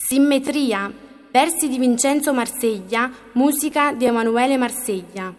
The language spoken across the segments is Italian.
Simmetria, versi di Vincenzo Marseglia, musica di Emanuele Marseglia.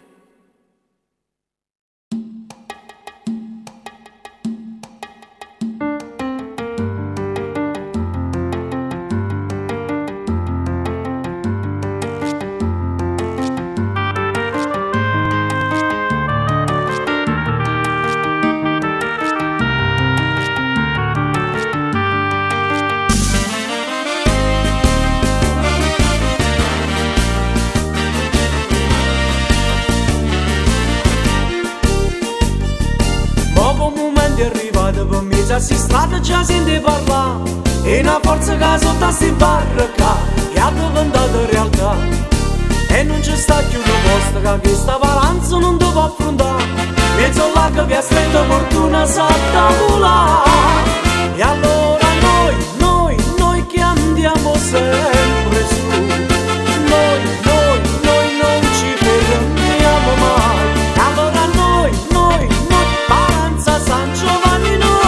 Per me già si strada già sente parlare e una forza che sotto si barricca che ha diventato realtà e non c'è sta più una posta che questa valanza non deve affrontare mezzo all'arco che ha stretto fortuna sotto volare e allora noi che andiamo sempre su noi non ci fermiamo mai e allora noi Paranza San Giovanni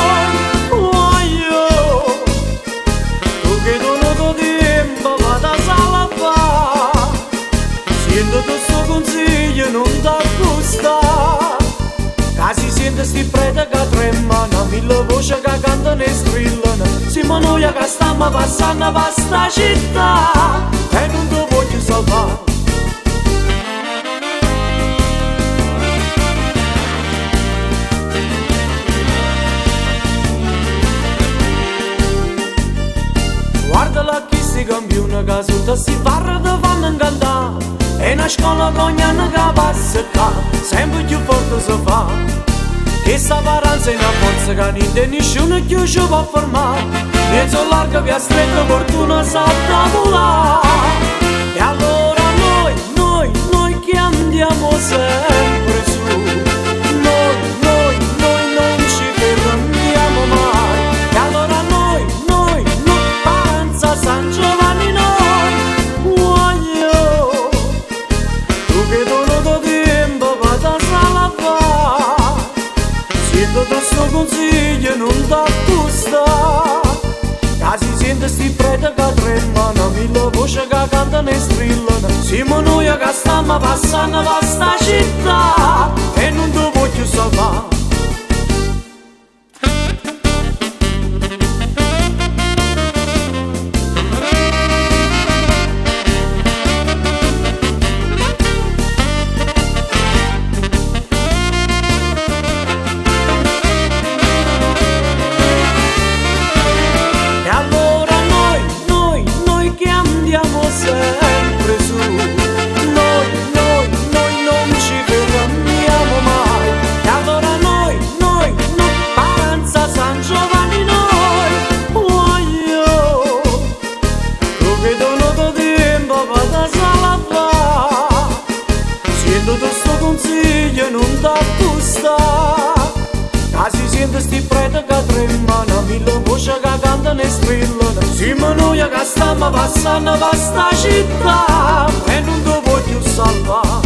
questo consiglio non dà gusta che si sente sti prete che tremano mille voci che cantano e strillano siamo noi che stiamo passando per sta città e non ti voglio salvare guardala chi si campiona che sotto si parla di fanno incantare e una scuola che ogni anno che passa qua sempre più forte si fa che sta paranza è una forza che niente nessuno più ci può fermare mezzo largo che ha stretto fortuna salta volare e allora noi che andiamo sempre su noi non ci fermiamo mai e allora noi Paranza San Giovanni questo consiglio non dà gusta che si sente sti prete che tremano mille voci che cantano e strillano siamo noi che stiamo passando per sta città e non ti voglio salvare sempre su noi non ci fermiamo mai e allora noi Paranza San Giovanni voglio lo vedono da tempo vada salva sento questo consiglio non dà gusta che si sente sti prete che tremano mille voci che cantano e strillano siamo noi che stiamo passando per sta città e non ti voglio salvare